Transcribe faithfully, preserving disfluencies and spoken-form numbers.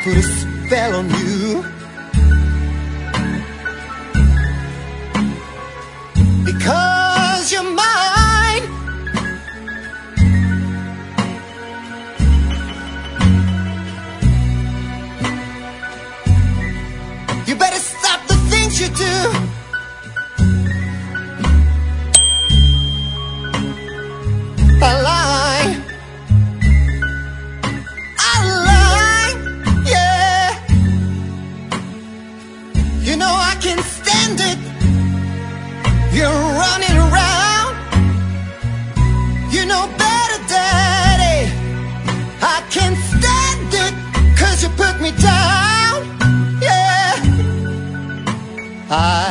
put a spell on you. Because you're mine. You better stop the things you do. I lie. I lie. Yeah. You know I can't stand it. You're running around. You know better, Daddy. I can't stand it, 'cause you put me down. Yeah. I